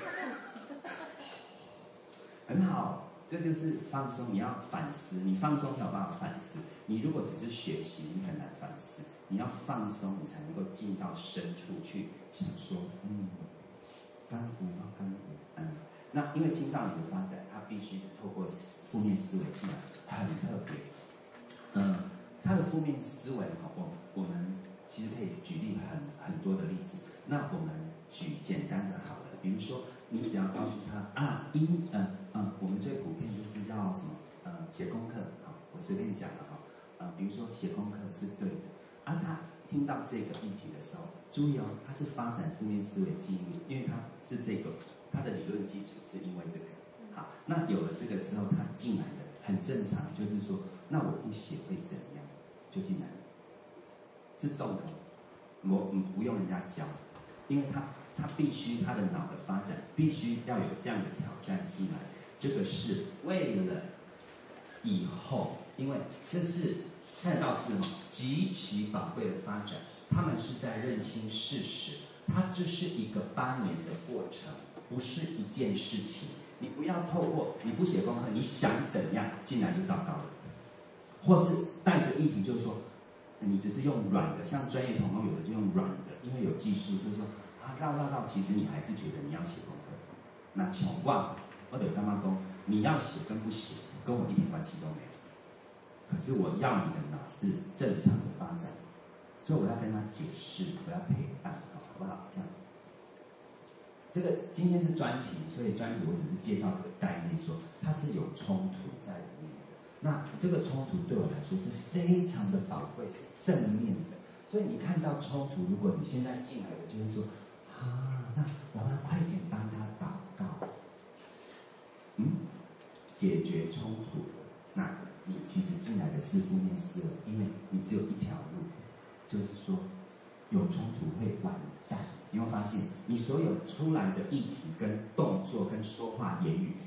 很好，这就是放松。你要反思，你放松才有办法反思。你如果只是学习，你很难反思。你要放松，你才能够进到深处去想说，嗯，干股啊，干股，嗯。那因为青少年的发展，它必须透过负面思维进来，很特别。嗯，他的负面思维哈，我我们其实可以举例很很多的例子。那我们举简单的好了，比如说你只要告诉他啊，英嗯嗯，我们最普遍就是要什么呃写功课啊，我随便讲了哈，呃，比如说写功课是对的，啊，他听到这个议题的时候，注意哦，他是发展负面思维记录，因为他是这个。他的理论基础是因为这个，好，那有了这个之后，他进来的很正常，就是说，那我不写会怎样，就进来了，自动的，我嗯不用人家教，因为他他必须他的脑的发展必须要有这样的挑战进来，这个是为了以后，因为这是看得到字吗？极其宝贵的发展，他们是在认清事实，它这是一个八年的过程。不是一件事情，你不要透过你不写功课，你想怎样进来就找到了，或是带着议题，就是说，你只是用软的，像专业同工有的就用软的，因为有技术，就是说啊绕绕绕，其实你还是觉得你要写功课。那穷忘我得干嘛讲，你要写跟不写跟我一点关系都没有。可是我要你的脑是正常的发展，所以我要跟他解释，我要陪伴，好不好？这样。这个今天是专题，所以专题我只是介绍这个概念，说它是有冲突在里面的。那这个冲突对我来说是非常的宝贵，是正面的。所以你看到冲突，如果你现在进来的就是说，啊，那我们快点帮他祷告，嗯，解决冲突。那你其实进来的是负面思维，因为你只有一条路，就是说有冲突会完蛋。你会发现，你所有出来的议题、跟动作、跟说话、言语，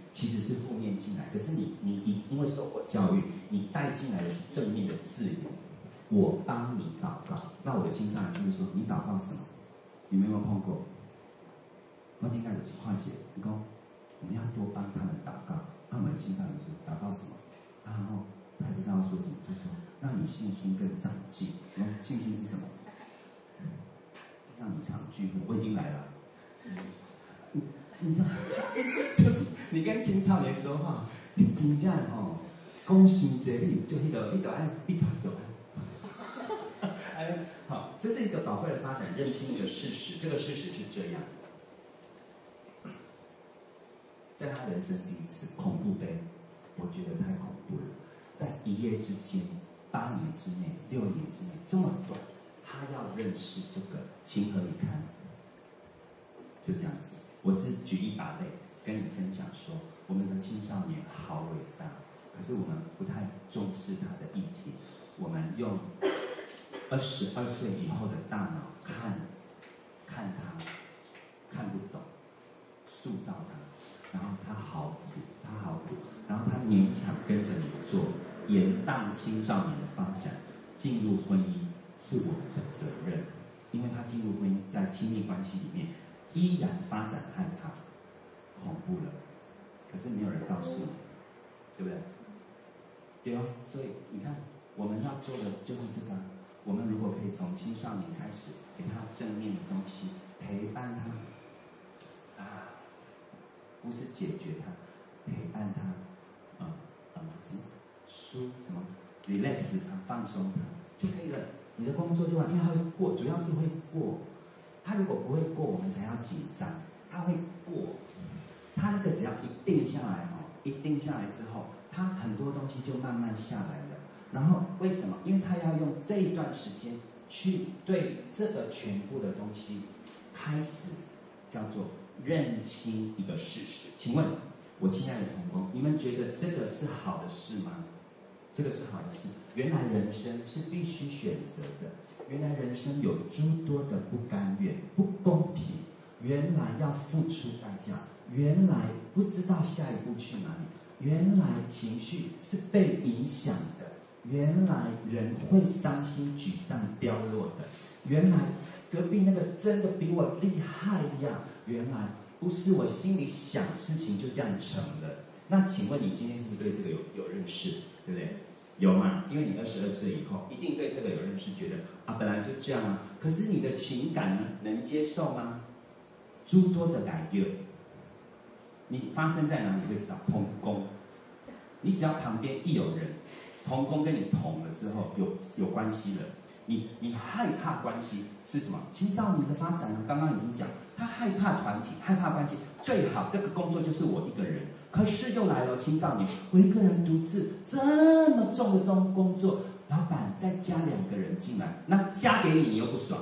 其实是负面进来，可是你你你因为受过教育，你带进来的是正面的字眼。我帮你祷告，那我的青少年就会说：你祷告什么？你们有没有碰过？我应该有去化解，你说我们要多帮他们祷告。那我们青少年说祷告什么？然后还不知道说什么，就说让你信心更长进。嗯，信心是什么？让你常聚会。我已经来了。你你看，就是你跟青少年说话，你真正哦，讲心这里就那个，你都爱闭他手。哎，好，这是一个宝贵的发展，认清一个事实，这个事实是这样的。在他人生第一次恐怖杯，我觉得太恐怖了。在一夜之间、八年之内、六年之内这么短，他要认识这个，情何以堪？就这样子。我是举一把类跟你分享说，我们的青少年好伟大，可是我们不太重视他的议题，我们用二十二岁以后的大脑看，看他看不懂，塑造他，然后他好苦，他好苦，然后他勉强跟着你做，延宕青少年的发展。进入婚姻是我们的责任，因为他进入婚姻，在亲密关系里面依然发展害怕，恐怖了。可是没有人告诉你，对不对？对哦，所以你看，我们要做的就是这个。我们如果可以从青少年开始，给他正面的东西，陪伴他，啊，不是解决他，陪伴他，嗯嗯，什么舒什么 relax 他，放松他就可以了。你的工作就完，因为他会过，主要是会过。他如果不会过，我们才要紧张。他会过，他那个只要一定下来哦，一定下来之后，他很多东西就慢慢下来了。然后为什么？因为他要用这一段时间去对这个全部的东西开始叫做认清一个事实。请问，我亲爱的同工，你们觉得这个是好的事吗？这个是好的事。原来人生是必须选择的，原来人生有诸多的不甘愿、不公平，原来要付出代价，原来不知道下一步去哪里，原来情绪是被影响的。原来人会伤心、沮丧、掉落的。原来隔壁那个真的比我厉害呀！原来不是我心里想事情就这样成了。那请问你今天是不是对这个有有认识？对不对？有吗？因为你二十二岁以后一定对这个有认识，觉得啊本来就这样啊。可是你的情感呢，能接受吗？诸多的改变，你发生在哪里会知道？同工，你只要旁边一有人。同工跟你同了之后，有有关系了。你你害怕关系是什么？青少年的发展呢？刚刚已经讲，他害怕团体，害怕关系。最好这个工作就是我一个人，可是又来了青少年，我一个人独自这么重的工工作，老板再加两个人进来，那加给你你又不爽，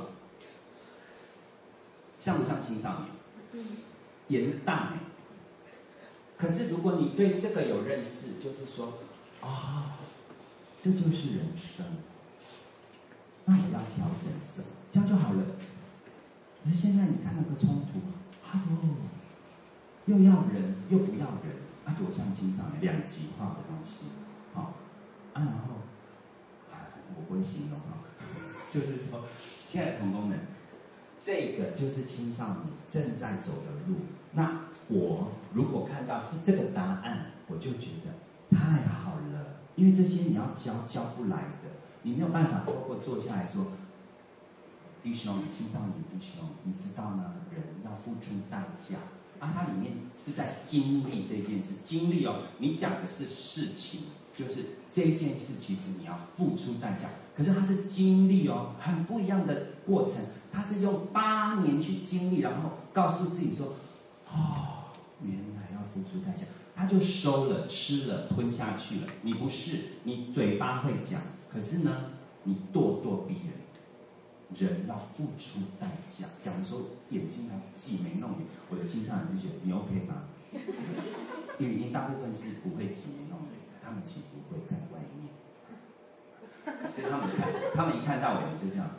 像不像青少年？严大哎。可是如果你对这个有认识，就是说啊。哦，这就是人生，那我要调整什么？这样就好了。可是现在你看那个冲突，哎呦，又要人又不要人，啊，多像经常两极化的东西，好、哦，啊，然后，啊，我不会形容啊，就是说，亲爱的同工们，这个就是青少年正在走的路。那我如果看到是这个答案，我就觉得太好了。因为这些你要教教不来的，你没有办法透过坐下来说，弟兄，青少年弟兄，你知道吗？人要付出代价啊，它里面是在经历这件事，经历哦，你讲的是事情，就是这件事其实你要付出代价，可是它是经历哦，很不一样的过程，它是用八年去经历，然后告诉自己说，哦，原来要付出代价。他就收了、吃了、吞下去了。你不是，你嘴巴会讲，可是呢，你咄咄逼人。人要付出代价，讲的时候眼睛还挤眉弄眼。我的青少年就觉得你 OK 吗？因为因为大部分是不会挤眉弄眼的，他们其实会在外面，所以他们看，他们一看到我们就这样，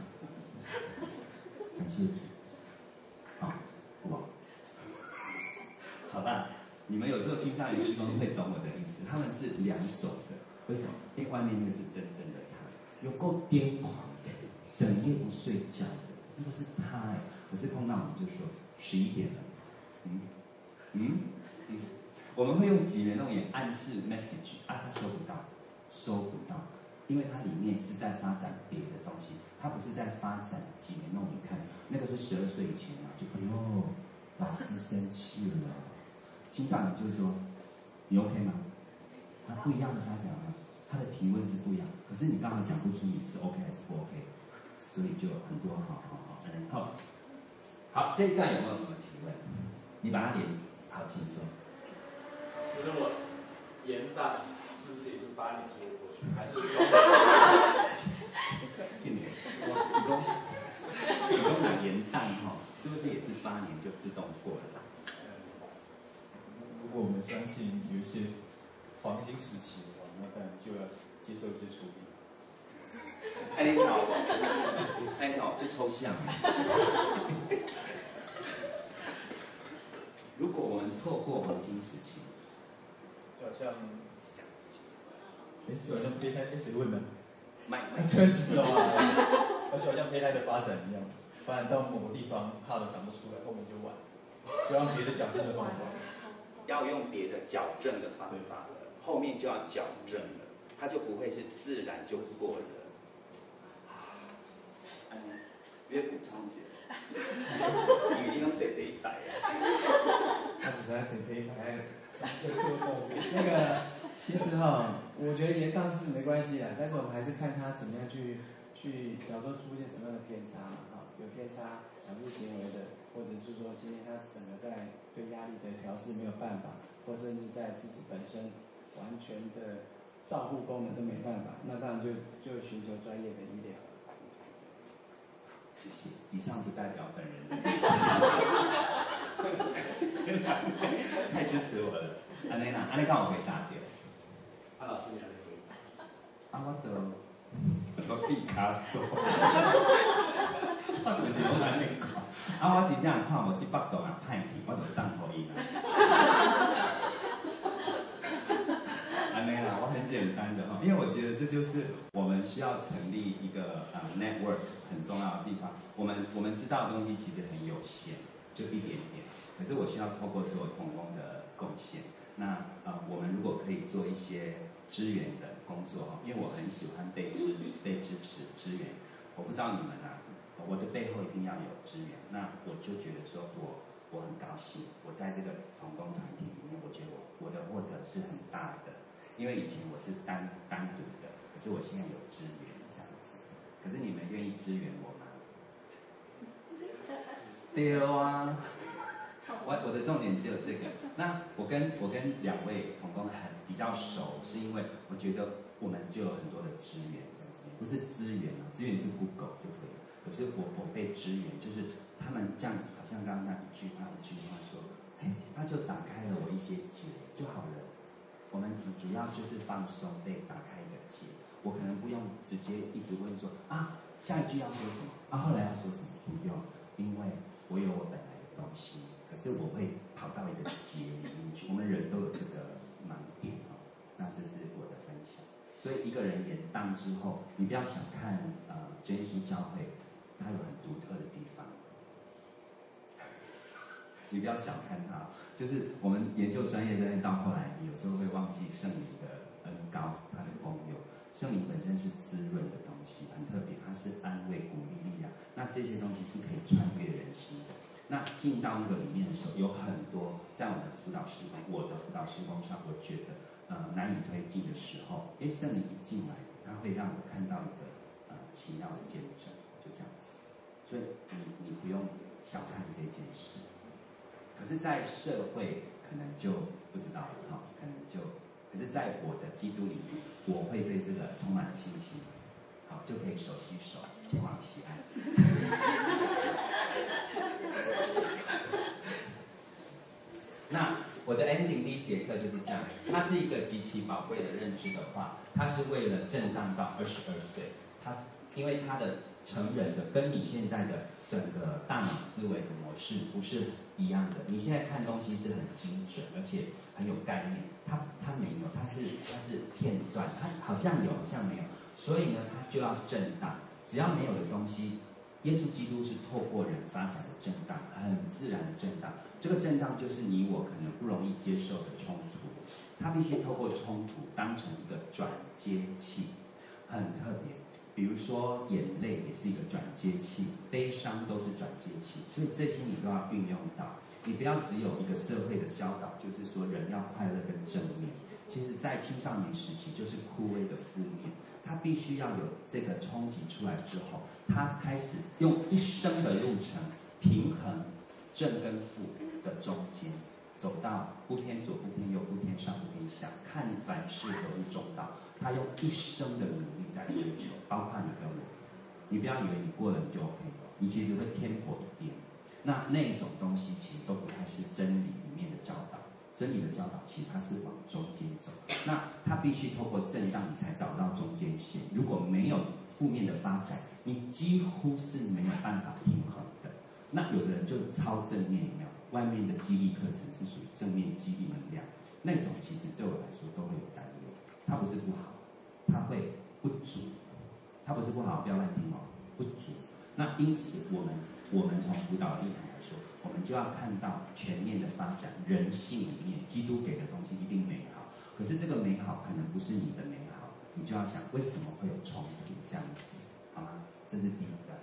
感谢主，好，哇，好吧。 你们有做青少年施工会懂我的意思，他们是两种的。为什么？因为外面那个是真正的他，有够癫狂的，整夜不睡觉的，那个是他哎。可是碰到我们就说十一点了，嗯嗯嗯，我们会用几元弄眼暗示 message 啊，他收不到，收不到，因为它里面是在发展别的东西，它不是在发展几元弄眼看，那个是十二岁以前啊，就哎呦，老师生气了，青少年就是说你 OK 吗？它不一样的发展啊，它的提问是不一样，可是你刚好讲不出你是 OK 还是不 OK， 所以就很多好好好，嗯好。好，这一段有没有什么提问？你把它连好，请说。 其实我元旦是不是也是八年就过去，还是一年？我你讲，你讲拿元旦哈，是不是也是八年就自动过了？ 如果我们相信有一些黄金时期的话，那当然就要接受一些处理。 哎，你好，哎，你好，就抽象。如果我们错过黄金时期， 就好像，哎，就好像胚胎，哎，谁问的？ 买买车子是吧？就好像胚胎的发展一样，发展到某个地方怕的长不出来，后面就晚，就用别的矫正的方法。 要用别的矫正的方法了，后面就要矫正了，它就不会是自然就过了。别补充一下，因为你拢坐第一代啊。 他只是在等这一排，那个其实哈，我觉得延宕是没关系的，但是我们还是看他怎么样去去，假如说出现什么样的偏差嘛，哈，有偏差强制行为的，或者是说今天他整个在对压力的调试没有办法，或甚至在自己本身完全的照护功能都没办法，那当然就就寻求专业的医疗。 谢谢，以上不代表本人的立场。太支持我了。安尼啦，安尼刚好回答掉。 潘老师你还没回答。 啊，我都我毕卡索。我就是拢安尼讲。啊，我真正看无这百度啊歹去，我就送互伊啦。安尼啦，我很简单的哈，因为我觉得这就是我们需要成立一个呃 network 很重要的地方。我们我们知道的东西其实很有限，就一点点。可是我需要透过所有同工的贡献。那呃，我们如果可以做一些支援的工作哈，因为我很喜欢被支被支持支援。我不知道你们啊，我的背后一定要有支援。那我就觉得说我我很高兴，我在这个同工团体里面，我觉得我我的获得是很大的。因为以前我是单单独的，可是我现在有支援这样子。可是你们愿意支援我吗？对啊，我我的重点只有这个。那我跟我跟两位同工很比较熟，是因为我觉得我们就有很多的资源在这边，不是资源啊，资源是 Google 就可以了。可是我我被支援，就是他们这样，好像刚刚那一句话一句话说，哎，他就打开了我一些结就好了。我们主主要就是放松被打开的结，我可能不用直接一直问说啊下一句要说什么啊后来要说什么，不用，因为我有我本来的东西，可是我会跑到一个结里面去。我们人都有这个盲点哦，那这是我的分享。所以一个人延宕之后，你不要小看呃真耶稣教会，它有很独特的地方。你不要小看它，就是我们研究专业的人到后来，有时候会忘记圣灵的恩膏，它的功用。圣灵本身是滋润的东西，很特别，它是安慰、鼓励、力量。那这些东西是可以穿越人心的。那进到那个里面的时候，有很多在我们的辅导施工，我的辅导施工上，我觉得呃难以推进的时候，因为圣灵一进来，它会让我看到一个呃奇妙的见证，就这样子。所以你你不用小看这件事。可是，在社会可能就不知道了哈，可能就，可是，在我的基督里面，我会对这个充满了信心，好，就可以手洗手，前往西安。那我的 ending 第一节课就是这样，它是一个极其宝贵的认知的话，它是为了震荡到二十二岁， 他因为他的成人的跟你现在的整个大脑思维的模式不是一样的。你现在看东西是很精准，而且很有概念，他他没有，他是他是片段，他好像有，好像没有，所以呢，他就要震荡。只要没有的东西，耶稣基督是透过人发展的震荡，很自然的震荡。这个震荡就是你我可能不容易接受的冲突，他必须透过冲突当成一个转接器，很特别。比如说眼泪也是一个转接器，悲伤都是转接器，所以这些你都要运用到。你不要只有一个社会的教导，就是说人要快乐跟正面。其实，在青少年时期就是枯萎的负面，他必须要有这个冲击出来之后，他开始用一生的路程平衡正跟负的中间，走到不偏左不偏右不偏上不偏下，看凡事都是中道。他用一生的努力在追求，包括你跟我。你不要以为你过了你就 OK 了，你其实会偏颇一点。那那种东西其实都不太是真理里面的教导。真理的教导其实它是往中间走，那它必须透过震荡，你才找到中间线。如果没有负面的发展，你几乎是没有办法平衡的。那有的人就超正面，有没有？外面的激励课程是属于正面激励能量，那种其实对我来说都会有担忧。它不是不好，它会不足，它不是不好，不要乱听哦，不足。那因此，我们我们从辅导的立场来说，我们就要看到全面的发展，人性里面，基督给的东西一定美好。可是这个美好可能不是你的美好，你就要想为什么会有冲突这样子，好吗？这是第一个。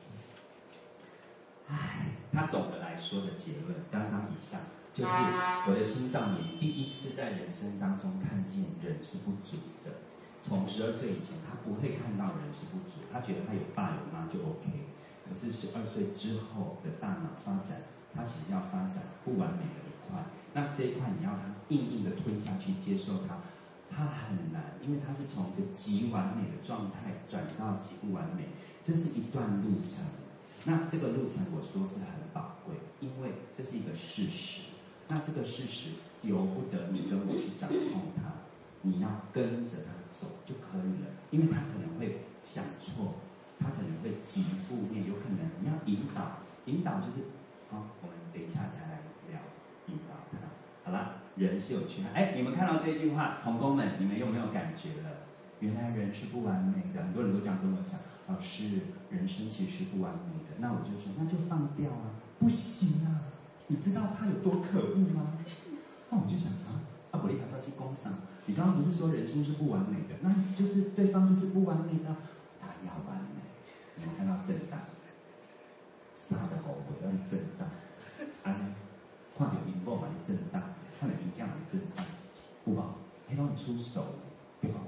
唉，他总的来说的结论，刚刚以上就是我的青少年第一次在人生当中看见人是不足的。从十二岁以前，他不会看到人是不足，他觉得他有爸有妈就 OK。可是十二岁之后的大脑发展，他其实要发展不完美的一块。那这一块你要他硬硬的吞下去接受它，他很难，因为他是从一个极完美的状态转到极不完美，这是一段路程。那这个路程我说是很宝贵，因为这是一个事实。那这个事实由不得你跟我去掌控它，你要跟着它走就可以了。因为他可能会想错，他可能会极负面，有可能你要引导，引导就是好，我们等一下再来聊引导他。好了，人是有缺憾。哎，你们看到这句话，同工们，你们有没有感觉了？原来人是不完美的，很多人都这样跟我讲。老师，人生其实是不完美的。那我就说，那就放掉啊，不行啊！你知道他有多可恶吗？那我就想啊，啊，我立刻要去工商。你刚刚不是说人生是不完美的，那就是对方就是不完美的，他要完美。你们看到震荡，三十五岁要震荡，安看到因某嘛震荡，看到因囝嘛震荡，有无？迄拢出手，对无？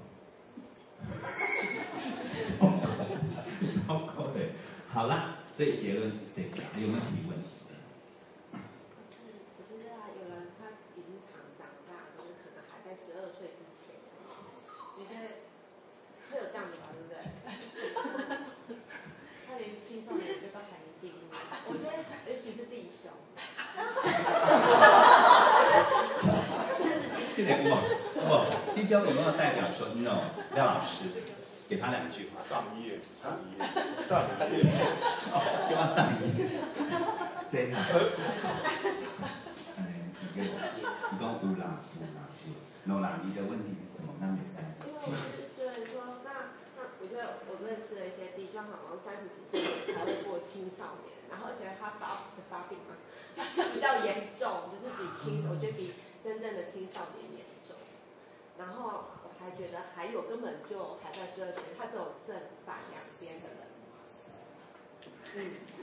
好可怜。好啦，所以结论是这个，有没有提问？ 我觉得啊，有人他已经长长大，就是可能还在十二岁之前，有些会有这样子吧，对不对？他连青少年就都还没进入，我觉得尤其是弟兄。 这点我我弟兄有没有代表说 no？ 廖老师给他两句话。 上一页，上一页，上一页， 哦，给我上一页。这样。哎，你给我，你跟我有啦，有啦，有。no 啦，你的问题是什么？那没事。 因为我是觉得说，那那我觉得我认识的一些弟兄，好像三十几岁才会过青少年，然后而且他发发病嘛，比较严重，就是比青，我觉得比真正的青少年严重。然后我还觉得还有根本就还在十二岁，他只有正反两边的人。嗯，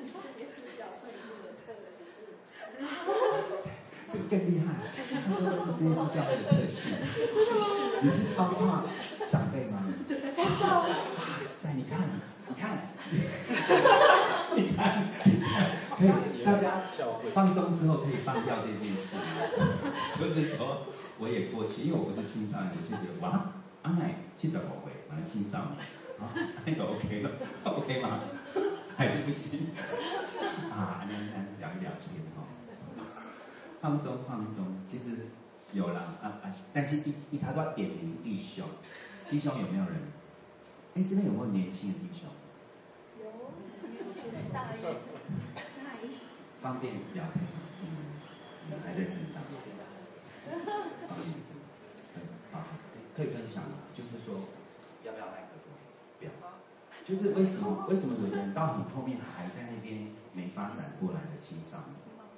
这个更厉害，他说的是这些是教会的特性。你是包括长辈吗？哇塞，你看，你看，你看，可以大家放松之后可以放掉这件事，就是说我也过去，因为我不是青少年，我就觉得哇，阿奶七十五岁，我是青少年，啊，那个 OK 了 ，OK 吗？还是不行啊？那那聊一聊天哈。放松放松，其实有啦啊啊！但是一一他说点名弟兄，弟兄有没有人哎，这边有没有年轻的弟兄？ 有，大一，大一， 方便聊天吗？嗯，你们还在震荡。方便震荡。对，好，可以分享吗？就是说，要不要麦克风？不要。就是为什么为什么有的人到你后面还在那边没发展过来的青少年？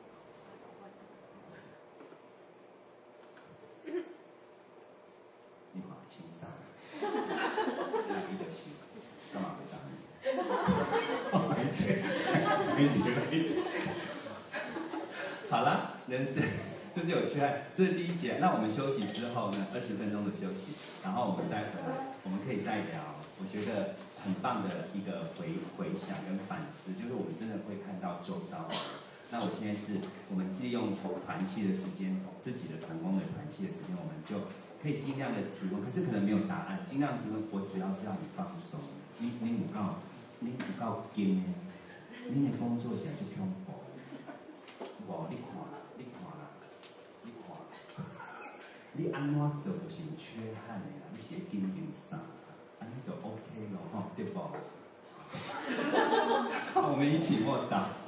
你好，青少年，那一个心，干嘛回答你？哦，没事，没事，没事。好了，人生这是有趣爱，这是第一节。那我们休息之后呢，二十分钟的休息，然后我们再回来，我们可以再聊。我觉得很棒的一个回回想跟反思，就是我们真的会看到周遭。那我现在是我们利用团契的时间，自己的同工的团契的时间，我们就可以尽量的提问，可是可能没有答案，尽量提问。我主要是让你放松，你你不够，你不够紧的，你的工作是就恐怖。无你看，你看啦，你看，你安怎做就是有缺憾的啦，你是会紧张啥？安尼就 OK 咯，吼，对不？好，我们一起默祷。